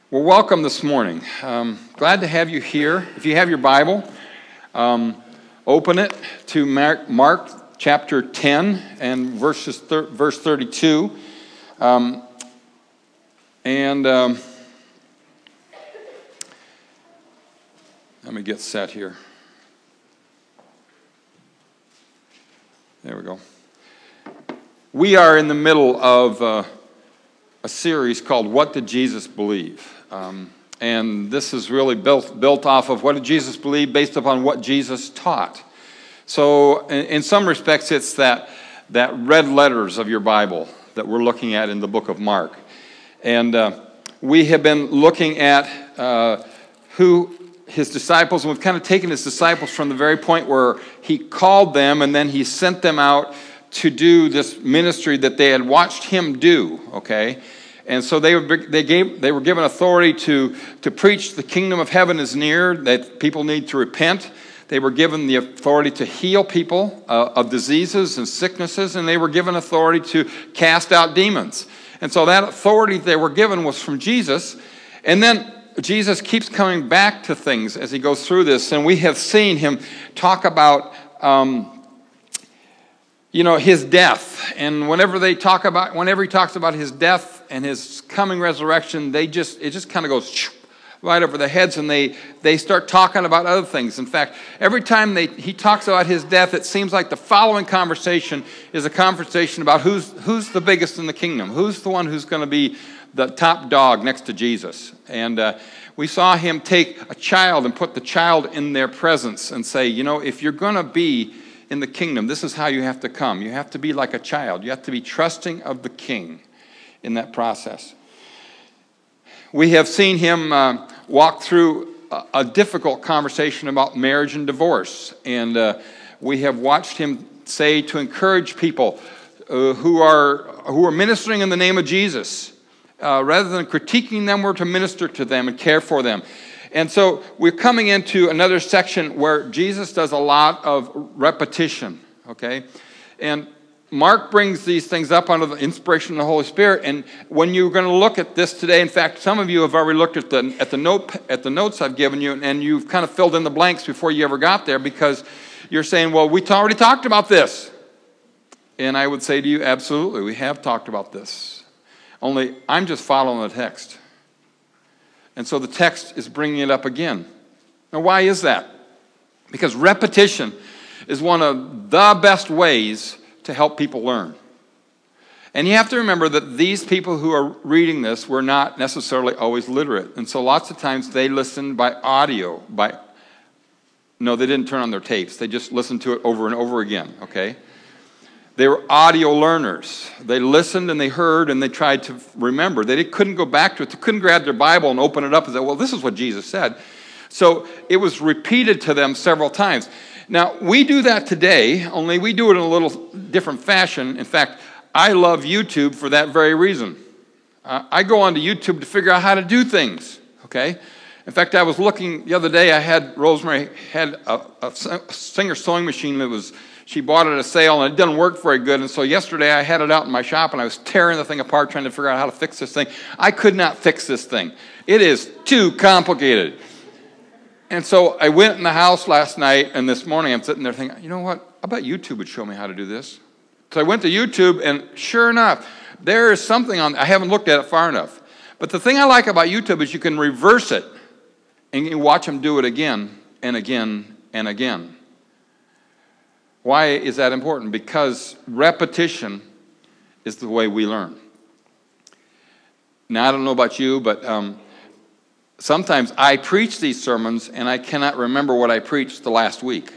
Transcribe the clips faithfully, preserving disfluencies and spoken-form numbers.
Well, welcome this morning. Um, glad to have you here. If you have your Bible, um, open it to Mark, Mark chapter ten and verses thir- verse thirty-two. Um, and um, let me get set here. There we go. We are in the middle of uh, a series called What Did Jesus Believe? Um, and this is really built built off of what did Jesus believe based upon what Jesus taught. So in, in some respects, it's that, that red letters of your Bible that we're looking at in the book of Mark. And uh, we have been looking at uh, who his disciples, and we've kind of taken his disciples from the very point where he called them and then he sent them out to do this ministry that they had watched him do, okay? And so they were, they gave, they were given authority to, to preach the kingdom of heaven is near, that people need to repent. They were given the authority to heal people uh, of diseases and sicknesses, and they were given authority to cast out demons. And so that authority they were given was from Jesus. And then Jesus keeps coming back to things as he goes through this, and we have seen him talk about um, you know, his death. And whenever they talk about, whenever he talks about his death and his coming resurrection, they just, it just kind of goes right over their heads, and they, they start talking about other things. In fact, every time they, he talks about his death, it seems like the following conversation is a conversation about who's, who's the biggest in the kingdom, who's the one who's going to be the top dog next to Jesus. And uh, we saw him take a child and put the child in their presence and say, you know, if you're going to be in the kingdom, this is how you have to come. You have to be like a child. You have to be trusting of the king in that process. We have seen him uh, walk through a, a difficult conversation about marriage and divorce. And uh, we have watched him say to encourage people uh, who are who are ministering in the name of Jesus, uh, rather than critiquing them, we're to minister to them and care for them. And so we're coming into another section where Jesus does a lot of repetition, okay? And Mark brings these things up under the inspiration of the Holy Spirit. And when you're going to look at this today, in fact, some of you have already looked at the at the note at the notes I've given you, and you've kind of filled in the blanks before you ever got there because you're saying, well, we already talked about this. And I would say to you, absolutely, we have talked about this. Only I'm just following the text. And so the text is bringing it up again. Now, why is that? Because repetition is one of the best ways to help people learn. And you have to remember that these people who are reading this were not necessarily always literate. And so lots of times they listened by audio. By No, they didn't turn on their tapes. They just listened to it over and over again, okay? They were audio learners. They listened and they heard and they tried to remember. They couldn't go back to it. They couldn't grab their Bible and open it up and say, well, this is what Jesus said. So it was repeated to them several times. Now, we do that today, only we do it in a little different fashion. In fact, I love YouTube for that very reason. Uh, I go onto YouTube to figure out how to do things, okay? In fact, I was looking the other day, I had, Rosemary had a, a Singer sewing machine that was, she bought it at a sale, and it didn't work very good. And so yesterday I had it out in my shop, and I was tearing the thing apart, trying to figure out how to fix this thing. I could not fix this thing. It is too complicated. And so I went in the house last night, and this morning I'm sitting there thinking, you know what? I bet YouTube would show me how to do this. So I went to YouTube, and sure enough, there is something on, I haven't looked at it far enough. But the thing I like about YouTube is you can reverse it, and you watch them do it again and again and again. Why is that important? Because repetition is the way we learn. Now, I don't know about you, but um, sometimes I preach these sermons and I cannot remember what I preached the last week.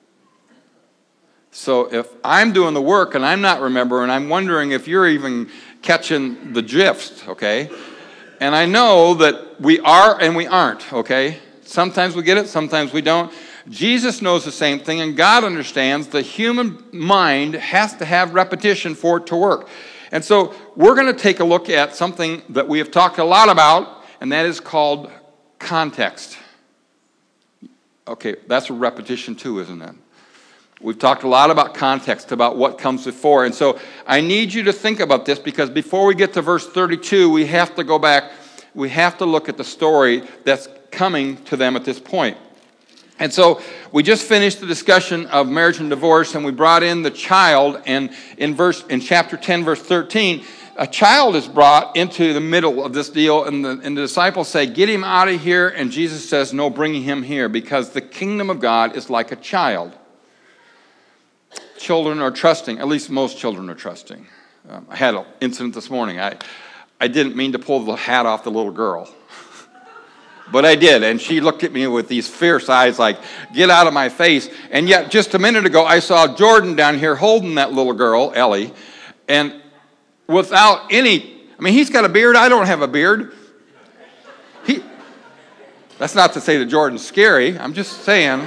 So if I'm doing the work and I'm not remembering, I'm wondering if you're even catching the gist, okay? And I know that we are and we aren't, okay? Sometimes we get it, sometimes we don't. Jesus knows the same thing, and God understands the human mind has to have repetition for it to work. And so we're going to take a look at something that we have talked a lot about, and that is called context. Okay, that's a repetition too, isn't it? We've talked a lot about context, about what comes before. And so I need you to think about this, because before we get to verse thirty-two, we have to go back we have to look at the story that's coming to them at this point. And so we just finished the discussion of marriage and divorce, and we brought in the child, and in verse in chapter ten, verse thirteen, a child is brought into the middle of this deal, and the, and the disciples say, get him out of here, and Jesus says, no, bring him here, because the kingdom of God is like a child. Children are trusting, at least most children are trusting. Um, I had an incident this morning. I, I didn't mean to pull the hat off the little girl. But I did, and she looked at me with these fierce eyes like, get out of my face. And yet, just a minute ago, I saw Jordan down here holding that little girl, Ellie, and without any, I mean, he's got a beard, I don't have a beard. He, that's not to say that Jordan's scary, I'm just saying.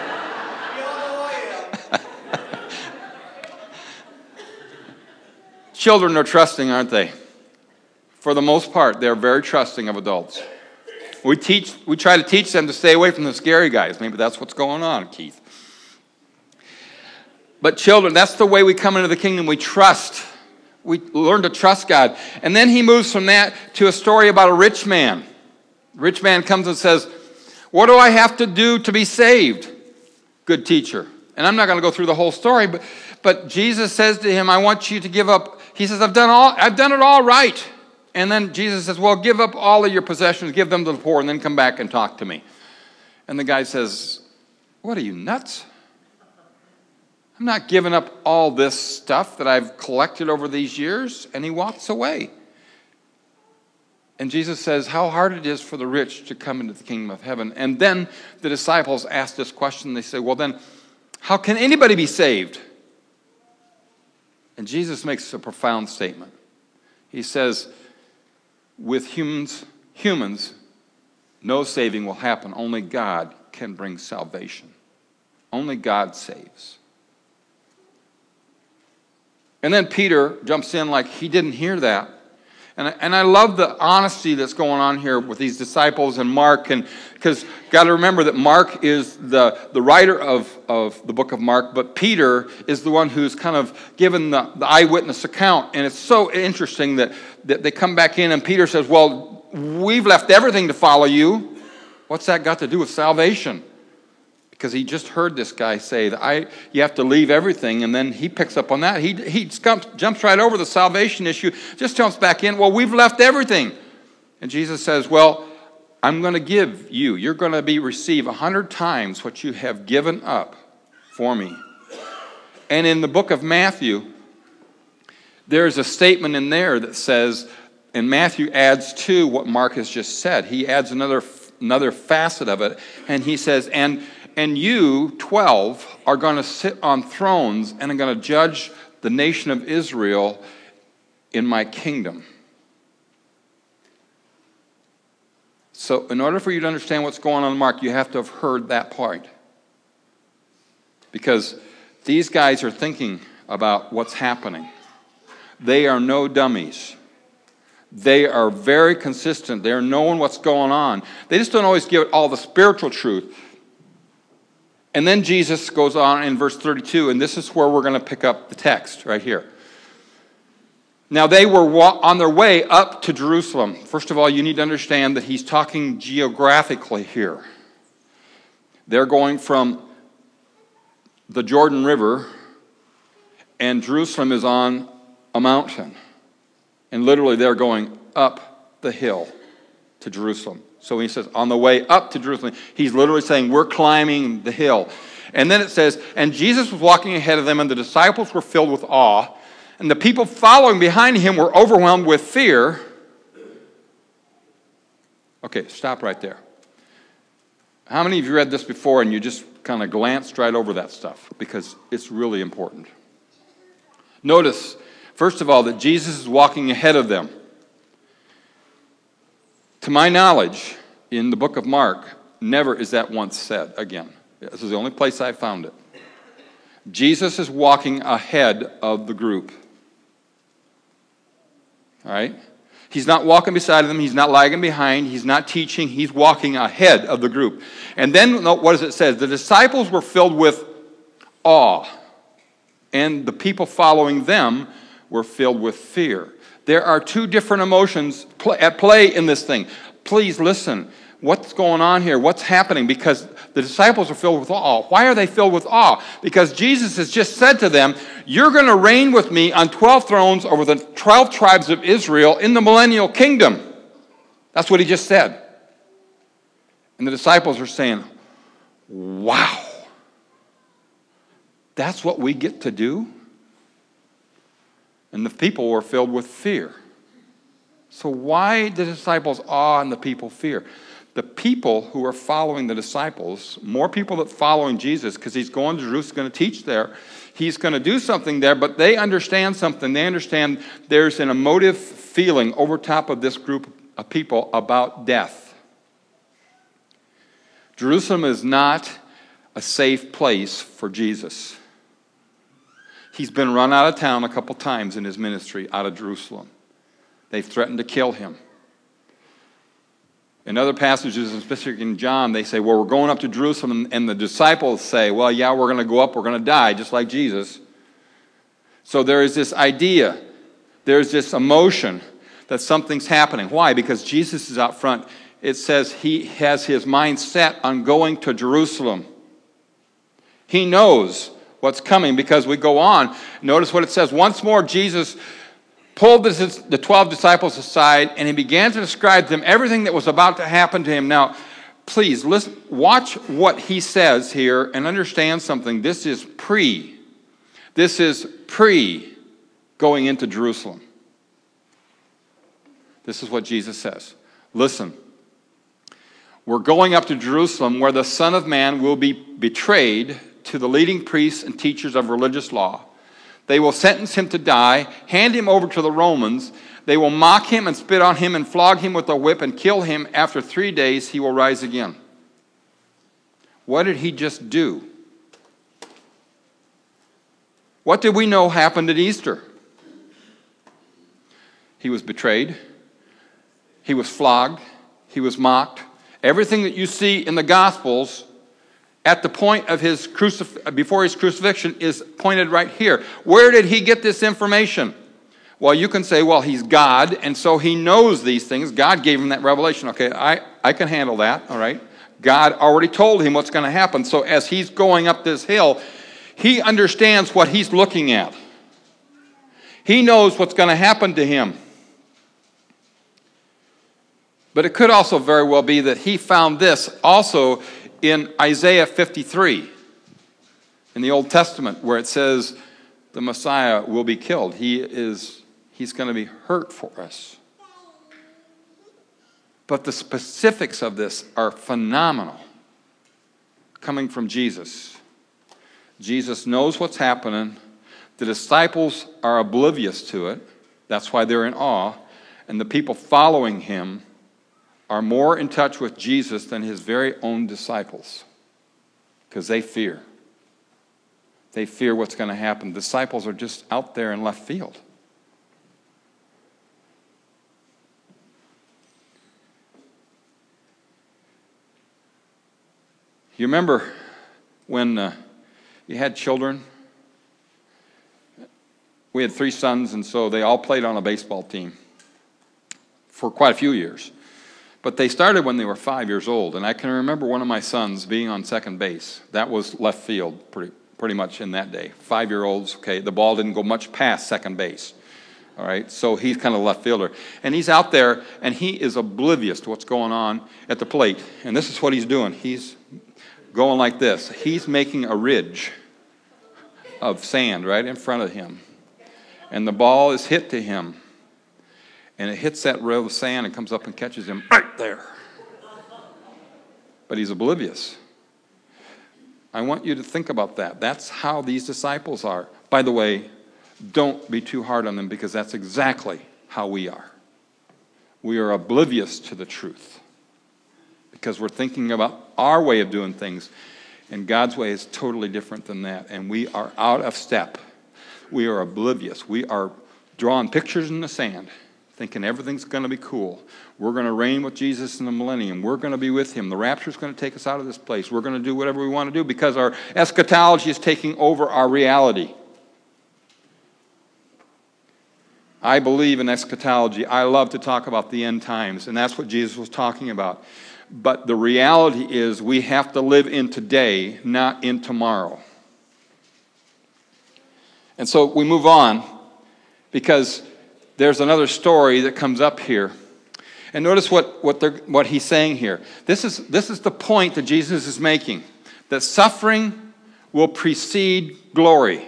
Children are trusting, aren't they? For the most part, they're very trusting of adults. We teach, we try to teach them to stay away from the scary guys. Maybe that's what's going on, Keith. But children, that's the way we come into the kingdom. We trust. We learn to trust God. And then he moves from that to a story about a rich man. The rich man comes and says, what do I have to do to be saved? Good teacher. And I'm not going to go through the whole story, but, but Jesus says to him, I want you to give up. He says, I've done all, I've done it all right. And then Jesus says, well, give up all of your possessions, give them to the poor, and then come back and talk to me. And the guy says, what are you, nuts? I'm not giving up all this stuff that I've collected over these years. And he walks away. And Jesus says how hard it is for the rich to come into the kingdom of heaven. And then the disciples ask this question. They say, well, then, how can anybody be saved? And Jesus makes a profound statement. He says, with humans, humans, no saving will happen. Only God can bring salvation. Only God saves. And then Peter jumps in like he didn't hear that. And I, and I love the honesty that's going on here with these disciples and Mark. And because got to remember that Mark is the, the writer of, of the book of Mark, but Peter is the one who's kind of given the, the eyewitness account. And it's so interesting that, that they come back in and Peter says, well, we've left everything to follow you. What's that got to do with salvation? Because he just heard this guy say that I, you have to leave everything, and then he picks up on that. He, he jumps, jumps right over the salvation issue, just jumps back in. Well, we've left everything. And Jesus says, well, I'm going to give you, you're going to be receive a hundred times what you have given up for me. And in the book of Matthew, there's a statement in there that says, and Matthew adds to what Mark has just said. He adds another, another facet of it, and he says, and And you, twelve, are going to sit on thrones and are going to judge the nation of Israel in my kingdom. So in order for you to understand what's going on in Mark, you have to have heard that point. Because these guys are thinking about what's happening. They are no dummies. They are very consistent. They're knowing what's going on. They just don't always give all the spiritual truth. And then Jesus goes on in verse thirty-two, and this is where we're going to pick up the text right here. Now they were on their way up to Jerusalem. First of all, you need to understand that he's talking geographically here. They're going from the Jordan River, and Jerusalem is on a mountain. And literally they're going up the hill to Jerusalem. So he says, on the way up to Jerusalem, he's literally saying, we're climbing the hill. And then it says, and Jesus was walking ahead of them, and the disciples were filled with awe, and the people following behind him were overwhelmed with fear. Okay, stop right there. How many of you read this before and you just kind of glanced right over that stuff? Because it's really important. Notice, first of all, that Jesus is walking ahead of them. To my knowledge, in the book of Mark, never is that once said again. This is the only place I found it. Jesus is walking ahead of the group. All right? He's not walking beside them. He's not lagging behind. He's not teaching. He's walking ahead of the group. And then, what does it say? The disciples were filled with awe. And the people following them were filled with fear. There are two different emotions at play in this thing. Please listen. What's going on here? What's happening? Because the disciples are filled with awe. Why are they filled with awe? Because Jesus has just said to them, you're going to reign with me on twelve thrones over the twelve tribes of Israel in the millennial kingdom. That's what he just said. And the disciples are saying, wow, that's what we get to do? And the people were filled with fear. So why did the disciples awe and the people fear? The people who are following the disciples, more people that are following Jesus, because he's going to Jerusalem, going to teach there. He's going to do something there, but they understand something. They understand there's an emotive feeling over top of this group of people about death. Jerusalem is not a safe place for Jesus. He's been run out of town a couple times in his ministry out of Jerusalem. They've threatened to kill him. In other passages, especially in John, they say, well, we're going up to Jerusalem, and the disciples say, well, yeah, we're going to go up, we're going to die, just like Jesus. So there is this idea, there's this emotion that something's happening. Why? Because Jesus is out front. It says he has his mind set on going to Jerusalem. He knows what's coming because we go on. Notice what it says. Once more, Jesus pulled the twelve disciples aside, and he began to describe to them everything that was about to happen to him. Now, please, listen, watch what he says here and understand something. This is pre. This is pre going into Jerusalem. This is what Jesus says. Listen, we're going up to Jerusalem where the Son of Man will be betrayed to the leading priests and teachers of religious law. They will sentence him to die, hand him over to the Romans. They will mock him and spit on him and flog him with a whip and kill him. After three days, he will rise again. What did he just do? What did we know happened at Easter? He was betrayed. He was flogged. He was mocked. Everything that you see in the Gospels at the point of his crucif- before his crucifixion is pointed right here. Where did he get this information? Well, you can say, well, he's God, and so he knows these things. God gave him that revelation. Okay, I, I can handle that, all right? God already told him what's going to happen. So as he's going up this hill, he understands what he's looking at. He knows what's going to happen to him. But it could also very well be that he found this also in Isaiah fifty-three, in the Old Testament, where it says the Messiah will be killed. He is, he's going to be hurt for us. But the specifics of this are phenomenal, coming from Jesus. Jesus knows what's happening. The disciples are oblivious to it. That's why they're in awe. And the people following him are more in touch with Jesus than his very own disciples, because they fear. They fear what's going to happen. The disciples are just out there in left field. You remember when uh, you had children? We had three sons, and so they all played on a baseball team for quite a few years. But they started when they were five years old, and I can remember one of my sons being on second base. That was left field pretty, pretty much in that day. Five-year-olds, okay, the ball didn't go much past second base. All right, so he's kind of left fielder. And he's out there, and he is oblivious to what's going on at the plate. And this is what he's doing. He's going like this. He's making a ridge of sand right in front of him. And the ball is hit to him. And it hits that row of sand and comes up and catches him right there. But he's oblivious. I want you to think about that. That's how these disciples are. By the way, don't be too hard on them, because that's exactly how we are. We are oblivious to the truth because we're thinking about our way of doing things, and God's way is totally different than that, and we are out of step. We are oblivious. We are drawing pictures in the sand, thinking everything's going to be cool. We're going to reign with Jesus in the millennium. We're going to be with him. The rapture is going to take us out of this place. We're going to do whatever we want to do because our eschatology is taking over our reality. I believe in eschatology. I love to talk about the end times, and that's what Jesus was talking about. But the reality is we have to live in today, not in tomorrow. And so we move on because there's another story that comes up here. And notice what, what, they're, what he's saying here. This is, this is the point that Jesus is making, that suffering will precede glory.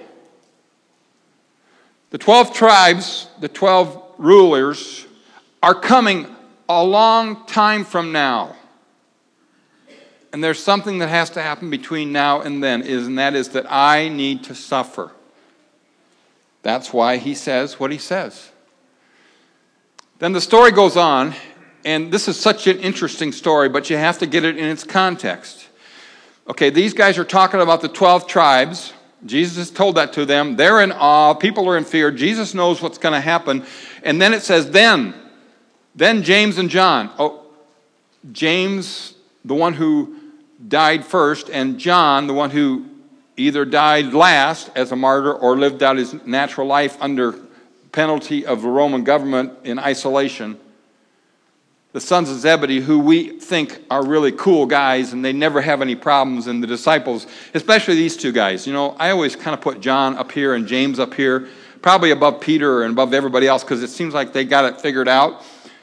The twelve tribes, the twelve rulers, are coming a long time from now. And there's something that has to happen between now and then, is, and that is that I need to suffer. That's why he says what he says. Then the story goes on, and this is such an interesting story, but you have to get it in its context. Okay, these guys are talking about the twelve tribes. Jesus has told that to them. They're in awe. People are in fear. Jesus knows what's going to happen. And then it says, then, then James and John. Oh, James, the one who died first, and John, the one who either died last as a martyr or lived out his natural life under penalty of the Roman government in isolation. The sons of Zebedee, who we think are really cool guys and they never have any problems, and the disciples, especially these two guys. You know, I always kind of put John up here and James up here, probably above Peter and above everybody else, because it seems like they got it figured out.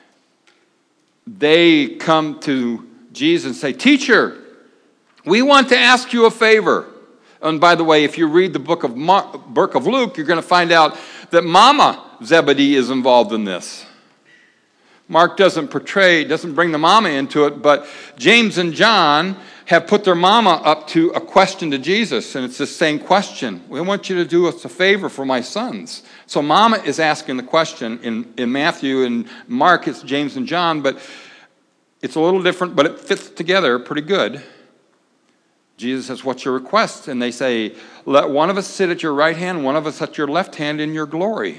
They come to Jesus and say, "Teacher, we want to ask you a favor." And by the way, if you read the book of, Mark, book of Luke, you're going to find out that Mama Zebedee is involved in this. Mark doesn't portray, doesn't bring the mama into it, but James and John have put their mama up to a question to Jesus, and it's the same question. We want you to do us a favor for my sons. So mama is asking the question. In, in Matthew and Mark, it's James and John, but it's a little different, but it fits together pretty good. Jesus says, "What's your request?" And they say, "Let one of us sit at your right hand, one of us at your left hand in your glory."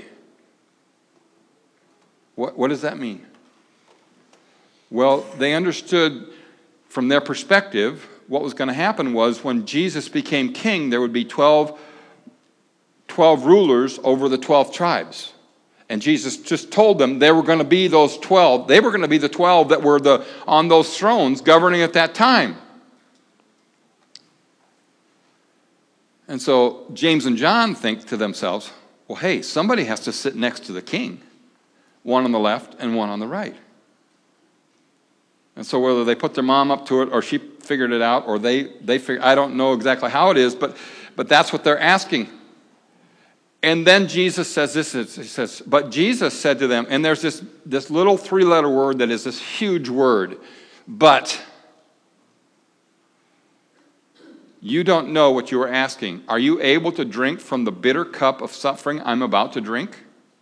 What, what does that mean? Well, they understood from their perspective what was going to happen was when Jesus became king, there would be twelve, twelve rulers over the twelve tribes. And Jesus just told them they were going to be those twelve. They were going to be the twelve that were the, on those thrones governing at that time. And so James and John think to themselves, well, hey, somebody has to sit next to the king. One on the left and one on the right. And so whether they put their mom up to it or she figured it out or they, they figured, I don't know exactly how it is, but, but that's what they're asking. And then Jesus says this, he says, but Jesus said to them, and there's this, this little three-letter word that is this huge word, but you don't know what you are asking. Are you able to drink from the bitter cup of suffering I'm about to drink?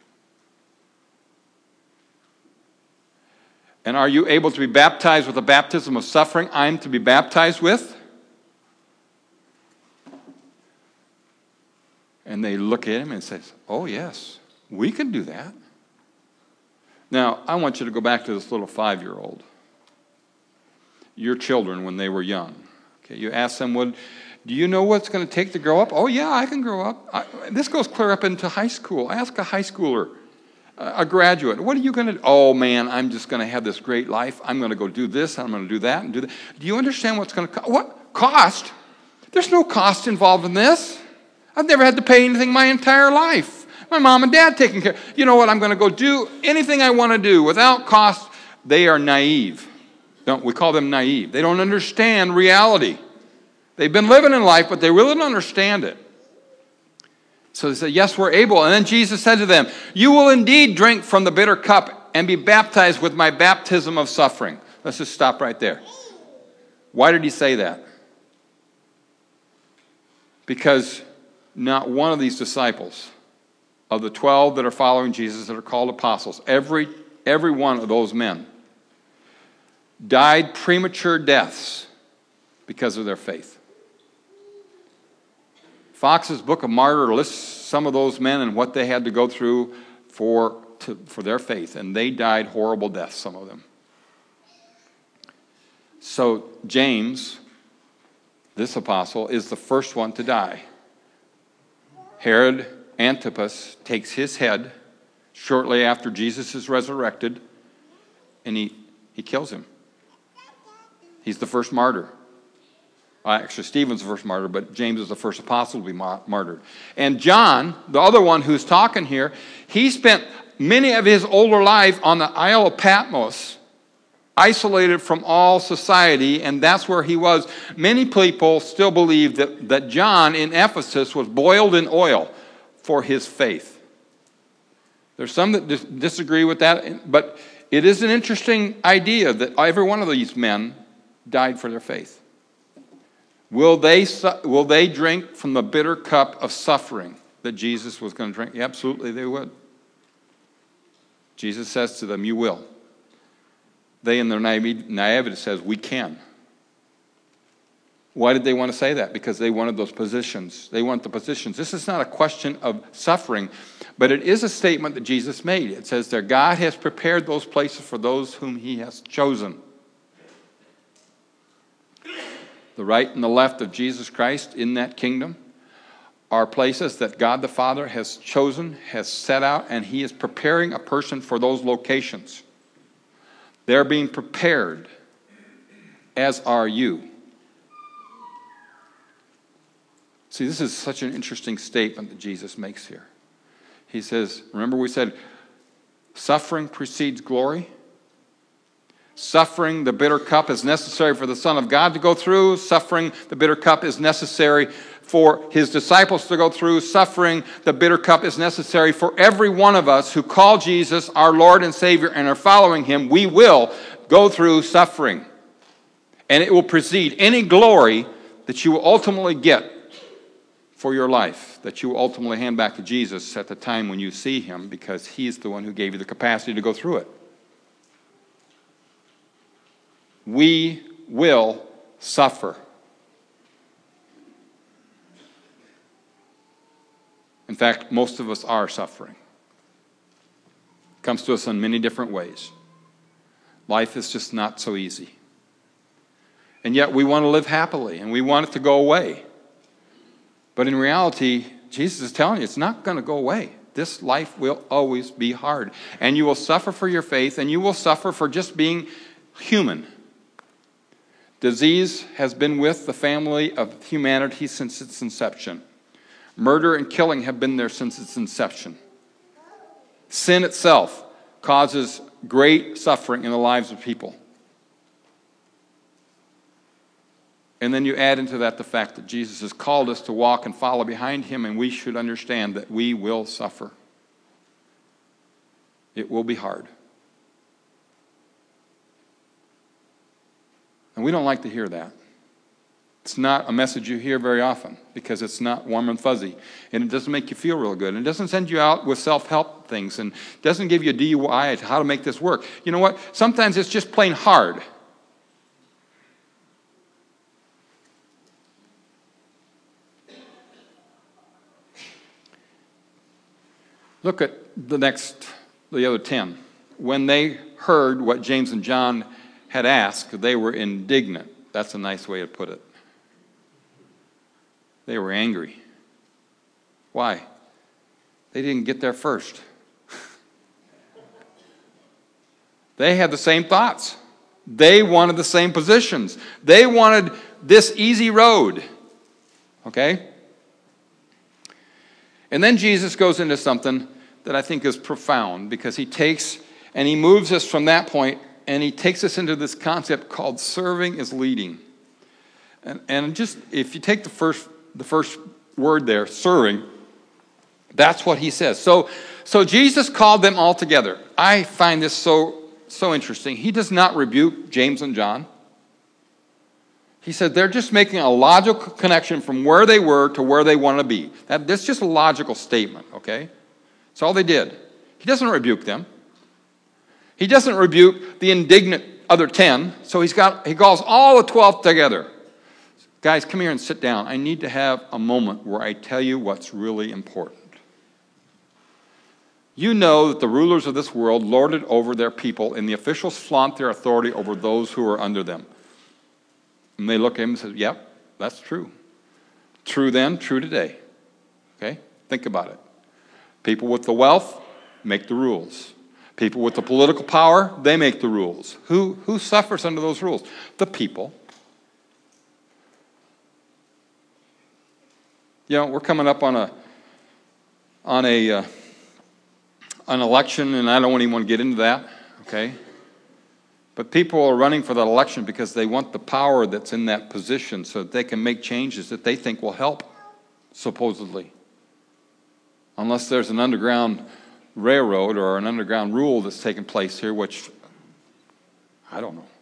And are you able to be baptized with the baptism of suffering I'm to be baptized with? And they look at him and say, oh yes, we can do that. Now, I want you to go back to this little five-year-old. Your children when they were young. Okay, you ask them, what, do you know what it's going to take to grow up? Oh yeah, I can grow up. I, this goes clear up into high school. Ask a high schooler. A graduate, what are you going to do? Oh man, I'm just going to have this great life. I'm going to go do this, I'm going to do that, and do that. Do you understand what's going to cost? What? Cost? There's no cost involved in this. I've never had to pay anything my entire life. My mom and dad taking care. You know what? I'm going to go do anything I want to do without cost. They are naive. Don't we call them naive? They don't understand reality. They've been living in life, but they really don't understand it. So they said, yes, we're able. And then Jesus said to them, you will indeed drink from the bitter cup and be baptized with my baptism of suffering. Let's just stop right there. Why did he say that? Because not one of these disciples, of the twelve that are following Jesus, that are called apostles, every, every one of those men died premature deaths because of their faith. Fox's Book of Martyr lists some of those men and what they had to go through for, to, for their faith. And they died horrible deaths, some of them. So James, this apostle, is the first one to die. Herod Antipas takes his head, shortly after Jesus is resurrected, and he, he kills him. He's the first martyr. Uh, actually, Stephen's the first martyr, but James is the first apostle to be martyred. And John, the other one who's talking here, he spent many of his older life on the Isle of Patmos, isolated from all society, and that's where he was. Many people still believe that, that John in Ephesus was boiled in oil for his faith. There's some that dis- disagree with that, but it is an interesting idea that every one of these men died for their faith. Will they, will they drink from the bitter cup of suffering that Jesus was going to drink? Yeah, absolutely they would. Jesus says to them, you will. They in their naivety says, we can. Why did they want to say that? Because they wanted those positions. They want the positions. This is not a question of suffering, but it is a statement that Jesus made. It says there, God has prepared those places for those whom he has chosen. The right and the left of Jesus Christ in that kingdom are places that God the Father has chosen, has set out, and he is preparing a person for those locations. They're being prepared, as are you. See, this is such an interesting statement that Jesus makes here. He says, remember we said, suffering precedes glory. Suffering, the bitter cup, is necessary for the Son of God to go through. Suffering, the bitter cup, is necessary for his disciples to go through. Suffering, the bitter cup, is necessary for every one of us who call Jesus our Lord and Savior and are following him. We will go through suffering. And it will precede any glory that you will ultimately get for your life, that you will ultimately hand back to Jesus at the time when you see him, because he's the one who gave you the capacity to go through it. We will suffer. In fact, most of us are suffering. It comes to us in many different ways. Life is just not so easy. And yet we want to live happily, and we want it to go away. But in reality, Jesus is telling you it's not going to go away. This life will always be hard. And you will suffer for your faith, and you will suffer for just being human. Disease has been with the family of humanity since its inception. Murder and killing have been there since its inception. Sin itself causes great suffering in the lives of people. And then you add into that the fact that Jesus has called us to walk and follow behind him, and we should understand that we will suffer. It will be hard. And we don't like to hear that. It's not a message you hear very often because it's not warm and fuzzy. And it doesn't make you feel real good. And it doesn't send you out with self-help things. And it doesn't give you a D U I to how to make this work. You know what? Sometimes it's just plain hard. Look at the next, the other ten. When they heard what James and John had asked, they were indignant. That's a nice way to put it. They were angry. Why? They didn't get there first. They had the same thoughts. They wanted the same positions. They wanted this easy road. Okay? And then Jesus goes into something that I think is profound, because he takes and he moves us from that point, and he takes us into this concept called serving is leading. And, and just, if you take the first, the first word there, serving, that's what he says. So, so Jesus called them all together. I find this so, so interesting. He does not rebuke James and John. He said they're just making a logical connection from where they were to where they want to be. That, that's just a logical statement, okay? That's all they did. He doesn't rebuke them. He doesn't rebuke the indignant other ten, so he's got, he calls all the twelve together. Guys, come here and sit down. I need to have a moment where I tell you what's really important. You know that the rulers of this world lord it over their people, and the officials flaunt their authority over those who are under them. And they look at him and say, yep, that's true. True then, true today. Okay? Think about it. People with the wealth make the rules. People with the political power, they make the rules. Who, who suffers under those rules? The people. You know, we're coming up on a on a uh, an election, and I don't want anyone to get into that, okay? But people are running for that election because they want the power that's in that position so that they can make changes that they think will help, supposedly. Unless there's an underground railroad or an underground rule that's taking place here, which I don't know.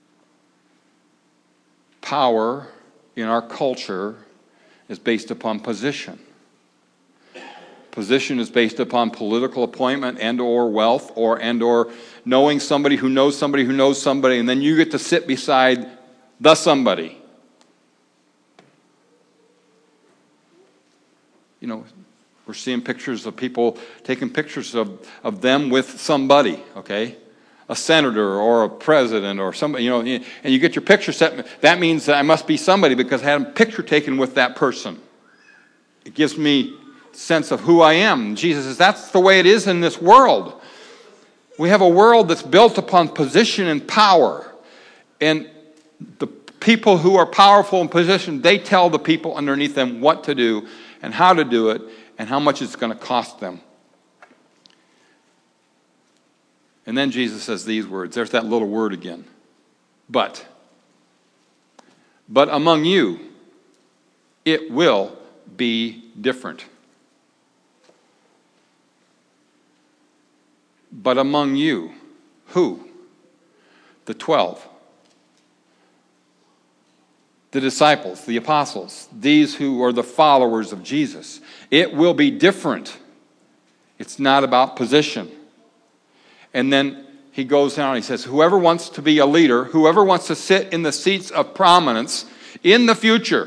Power in our culture is based upon position. Position is based upon political appointment and or wealth or and or knowing somebody who knows somebody who knows somebody, and then you get to sit beside the somebody. You know, we're seeing pictures of people taking pictures of, of them with somebody, okay? A senator or a president or somebody, you know, and you get your picture set. That means that I must be somebody because I had a picture taken with that person. It gives me a sense of who I am. Jesus says that's the way it is in this world. We have a world that's built upon position and power. And the people who are powerful in position, they tell the people underneath them what to do and how to do it and how much it's going to cost them. And then Jesus says these words. There's that little word again. But. But among you, it will be different. But among you, who? The twelve. The disciples, the apostles, these who are the followers of Jesus. It will be different. It's not about position. And then he goes down and he says, whoever wants to be a leader, whoever wants to sit in the seats of prominence in the future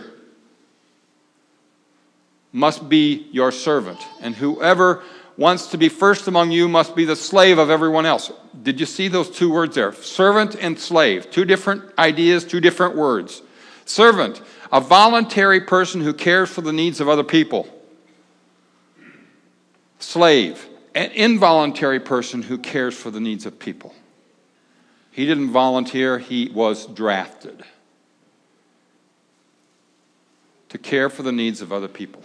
must be your servant. And whoever wants to be first among you must be the slave of everyone else. Did you see those two words there? Servant and slave. Two different ideas, two different words. Servant, a voluntary person who cares for the needs of other people. Slave, an involuntary person who cares for the needs of people. He didn't volunteer, he was drafted to care for the needs of other people.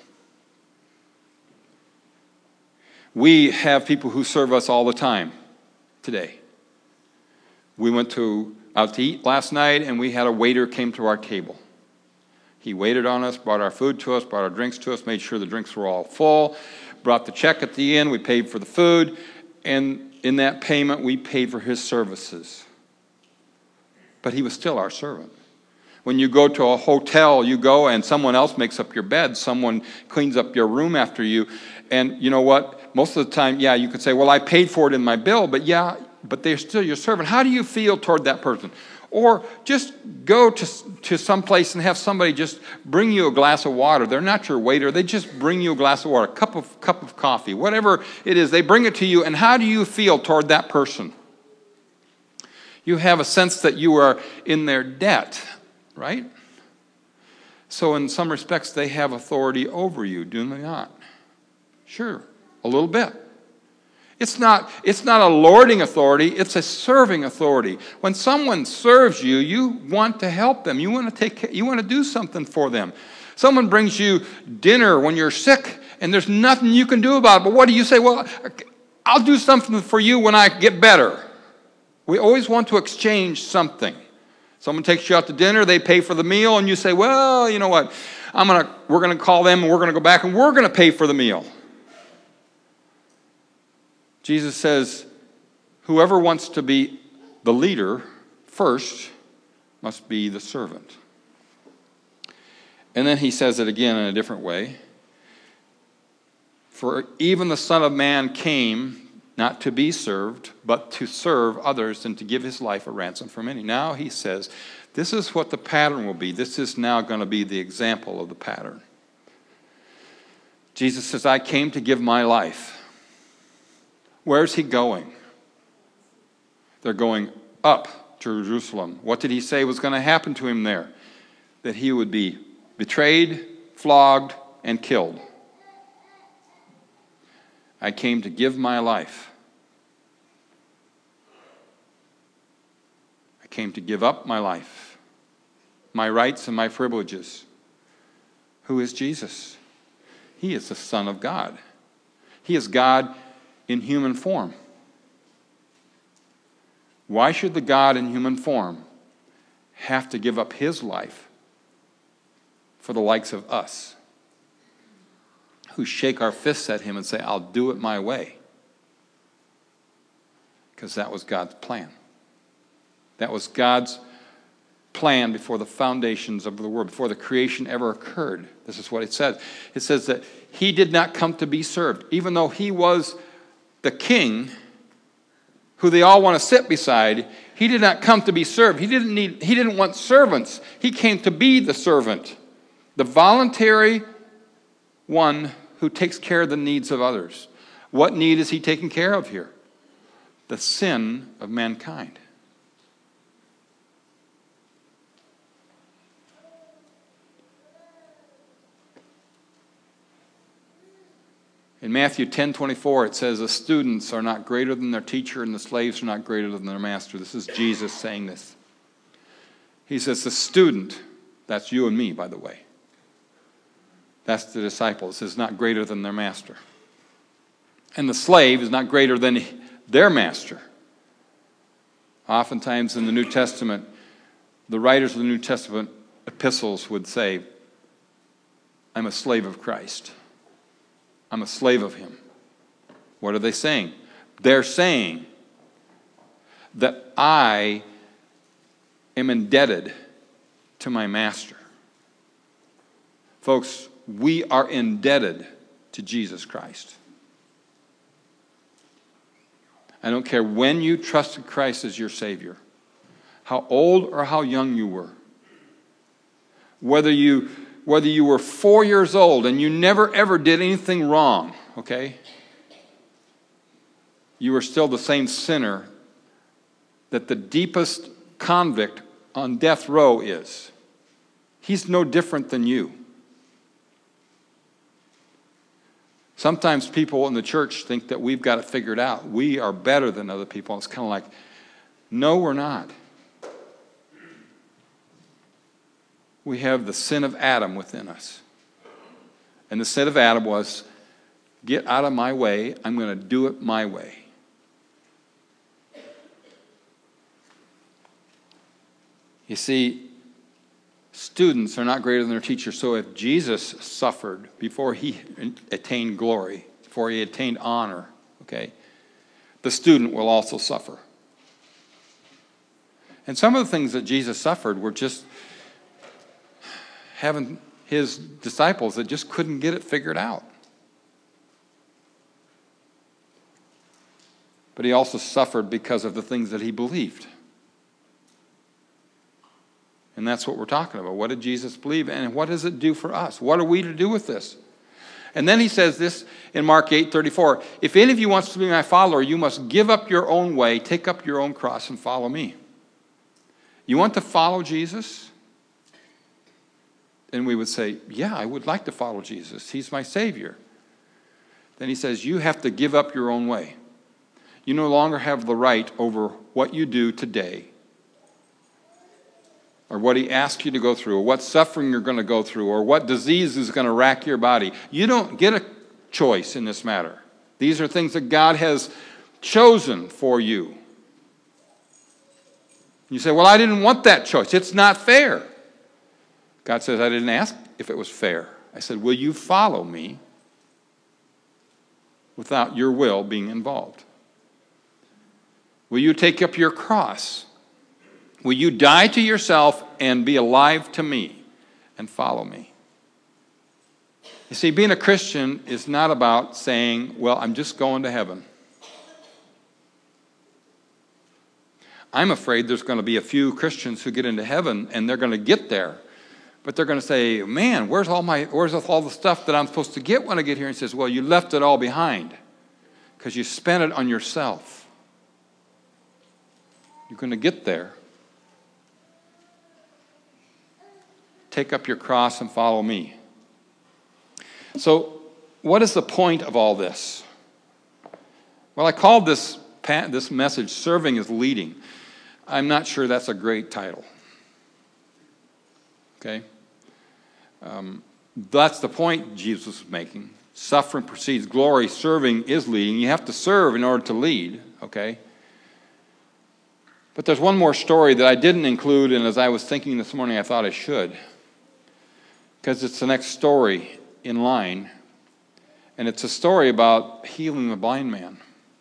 We have people who serve us all the time today. We went to out to eat last night, and we had a waiter came to our table. He waited on us, brought our food to us, brought our drinks to us, made sure the drinks were all full, brought the check at the end, we paid for the food, and in that payment, we paid for his services. But he was still our servant. When you go to a hotel, you go and someone else makes up your bed, someone cleans up your room after you, and you know what? Most of the time, yeah, you could say, well, I paid for it in my bill, but yeah, but they're still your servant. How do you feel toward that person? Or just go to, to some place and have somebody just bring you a glass of water. They're not your waiter. They just bring you a glass of water, a cup of, cup of coffee, whatever it is. They bring it to you, and how do you feel toward that person? You have a sense that you are in their debt, right? So in some respects, they have authority over you, do they not? Sure, a little bit. It's not, it's not a lording authority, it's a serving authority. When someone serves you, you want to help them. You want to take care, you want to do something for them. Someone brings you dinner when you're sick and there's nothing you can do about it. But what do you say? Well, I'll do something for you when I get better. We always want to exchange something. Someone takes you out to dinner, they pay for the meal, and you say, well, you know what? I'm gonna, we're going to call them and we're going to go back and we're going to pay for the meal. Jesus says, whoever wants to be the leader first must be the servant. And then he says it again in a different way. For even the Son of Man came not to be served, but to serve others and to give his life a ransom for many. Now he says, this is what the pattern will be. This is now going to be the example of the pattern. Jesus says, I came to give my life. Where's he going? They're going up to Jerusalem. What did he say was going to happen to him there? That he would be betrayed, flogged, and killed. I came to give my life. I came to give up my life, my rights and my privileges. Who is Jesus? He is the Son of God. He is God in human form. Why should the God in human form have to give up his life for the likes of us, who shake our fists at him and say, I'll do it my way? Because that was God's plan. That was God's plan before the foundations of the world, before the creation ever occurred. This is what it says. It says that he did not come to be served. Even though he was the king who they all want to sit beside, he did not come to be served. He didn't need, he didn't want servants. He came to be the servant, the voluntary one who takes care of the needs of others. What need is he taking care of here? The sin of mankind. In Matthew ten twenty-four, it says, the students are not greater than their teacher, and the slaves are not greater than their master. This is Jesus saying this. He says, the student, that's you and me, by the way. That's the disciples, is not greater than their master. And the slave is not greater than their master. Oftentimes in the New Testament, the writers of the New Testament epistles would say, I'm a slave of Christ. I'm a slave of him. What are they saying? They're saying that I am indebted to my master. Folks, we are indebted to Jesus Christ. I don't care when you trusted Christ as your Savior, how old or how young you were, whether you whether you were four years old and you never ever did anything wrong, okay? You were still the same sinner that the deepest convict on death row is. He's no different than you. Sometimes people in the church think that we've got it figured out. We are better than other people. It's kind of like, no, we're not. We have the sin of Adam within us. And the sin of Adam was, get out of my way. I'm going to do it my way. You see, students are not greater than their teachers. So if Jesus suffered before he attained glory, before he attained honor, okay, the student will also suffer. And some of the things that Jesus suffered were just having his disciples that just couldn't get it figured out. But he also suffered because of the things that he believed. And that's what we're talking about. What did Jesus believe? And what does it do for us? What are we to do with this? And then he says this in Mark eight thirty-four. If any of you wants to be my follower, you must give up your own way, take up your own cross, and follow me. You want to follow Jesus? And we would say, yeah, I would like to follow Jesus. He's my Savior. Then he says, you have to give up your own way. You no longer have the right over what you do today, or what he asks you to go through, or what suffering you're going to go through, or what disease is going to rack your body. You don't get a choice in this matter. These are things that God has chosen for you. You say, well, I didn't want that choice. It's not fair. God says, I didn't ask if it was fair. I said, will you follow me without your will being involved? Will you take up your cross? Will you die to yourself and be alive to me and follow me? You see, being a Christian is not about saying, well, I'm just going to heaven. I'm afraid there's going to be a few Christians who get into heaven and they're going to get there. But they're going to say, man, where's all my, where's all the stuff that I'm supposed to get when I get here? And he says, well, you left it all behind because you spent it on yourself. You're going to get there. Take up your cross and follow me. So what is the point of all this? Well, I called this, this message, Serving is Leading. I'm not sure that's a great title. Okay? Um, that's the point Jesus was making. Suffering precedes glory. Serving is leading. You have to serve in order to lead. Okay? But there's one more story that I didn't include, and as I was thinking this morning, I thought I should. Because it's the next story in line. And it's a story about healing the blind man.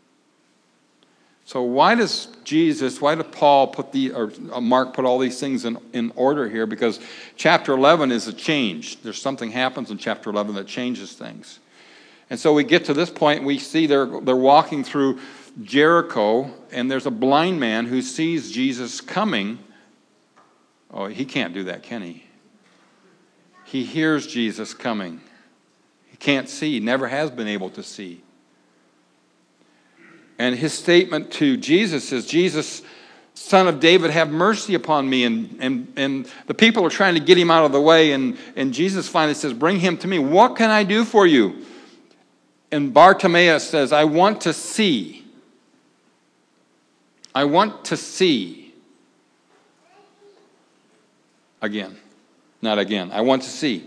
So why does Jesus, why did Paul put the, or Mark put all these things in, in order here? Because chapter eleven is a change. There's something happens in chapter eleven that changes things. And so we get to this point, and we see they're, they're walking through Jericho, and there's a blind man who sees Jesus coming. Oh, he can't do that, can he? He hears Jesus coming. He can't see, never has been able to see. And his statement to Jesus is, Jesus, Son of David, have mercy upon me. And, and, and the people are trying to get him out of the way, and, and Jesus finally says, bring him to me. What can I do for you? And Bartimaeus says, I want to see. I want to see. Again. Not again. I want to see.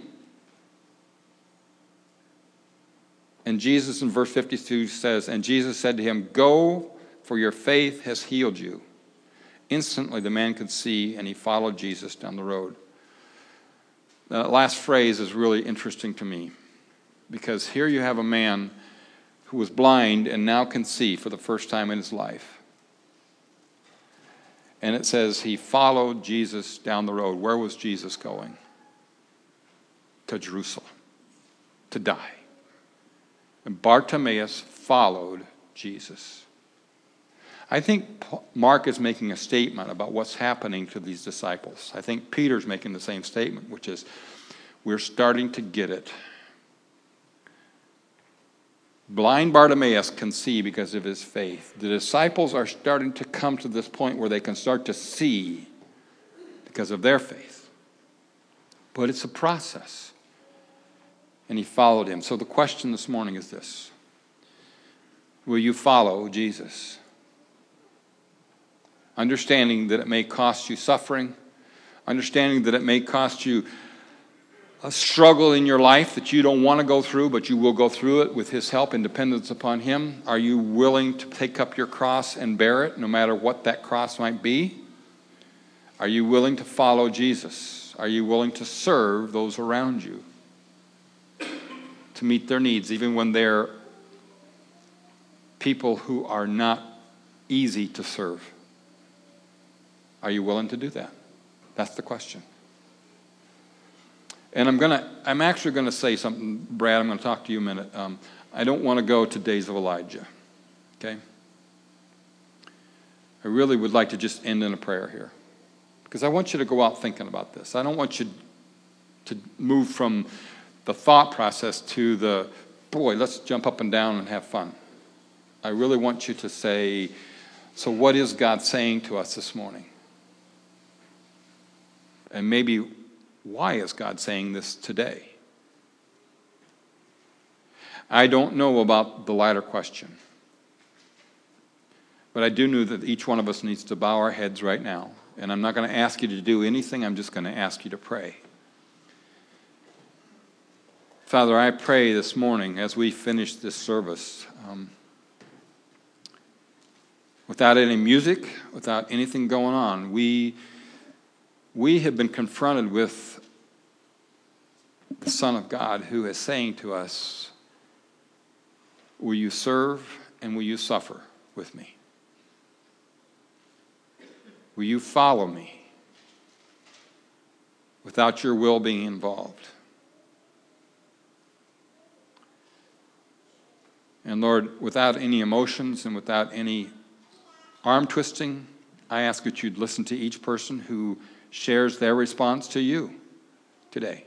And Jesus in verse fifty-two says, and Jesus said to him, go, for your faith has healed you. Instantly the man could see, and he followed Jesus down the road. That last phrase is really interesting to me, because here you have a man who was blind and now can see for the first time in his life. And it says he followed Jesus down the road. Where was Jesus going? To Jerusalem, to die. And Bartimaeus followed Jesus. I think Mark is making a statement about what's happening to these disciples. I think Peter's making the same statement, which is, we're starting to get it. Blind Bartimaeus can see because of his faith. The disciples are starting to come to this point where they can start to see because of their faith. But it's a process. And he followed him. So the question this morning is this. Will you follow Jesus? Understanding that it may cost you suffering. Understanding that it may cost you a struggle in your life that you don't want to go through, but you will go through it with his help and dependence upon him. Are you willing to take up your cross and bear it, no matter what that cross might be? Are you willing to follow Jesus? Are you willing to serve those around you? To meet their needs, even when they're people who are not easy to serve. Are you willing to do that? That's the question. And I'm gonna, I'm actually going to say something, Brad. I'm going to talk to you a minute. Um, I don't want to go to days of Elijah. Okay? I really would like to just end in a prayer here, because I want you to go out thinking about this. I don't want you to move from the thought process to the, boy, let's jump up and down and have fun. I really want you to say, so what is God saying to us this morning? And maybe, why is God saying this today? I don't know about the latter question. But I do know that each one of us needs to bow our heads right now. And I'm not going to ask you to do anything. I'm just going to ask you to pray. Father, I pray this morning as we finish this service, um, without any music, without anything going on, we, we have been confronted with the Son of God who is saying to us, will you serve and will you suffer with me? Will you follow me without your will being involved? And Lord, without any emotions and without any arm twisting, I ask that you'd listen to each person who shares their response to you today.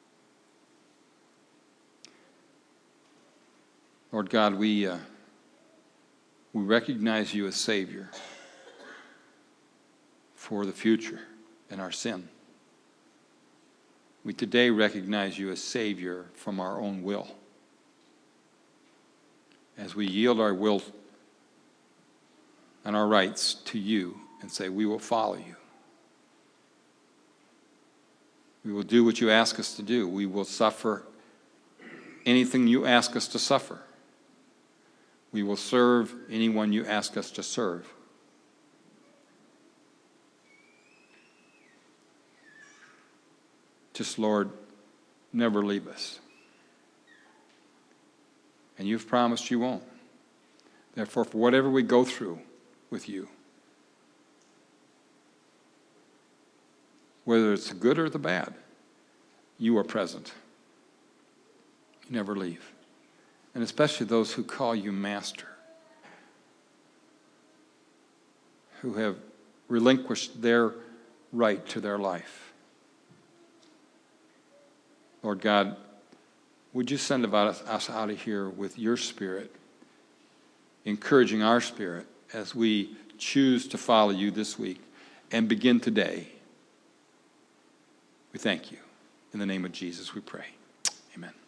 Lord God, we uh, We recognize you as Savior for the future and our sin. We today recognize you as Savior from our own will. As we yield our will and our rights to you and say, we will follow you. We will do what you ask us to do. We will suffer anything you ask us to suffer. We will serve anyone you ask us to serve. Just, Lord, never leave us. And you've promised you won't. Therefore, for whatever we go through with you, whether it's the good or the bad, you are present. You never leave. And especially those who call you Master, who have relinquished their right to their life. Lord God, would you send us out of here with your Spirit, encouraging our spirit as we choose to follow you this week and begin today. We thank you. In the name of Jesus we pray. Amen.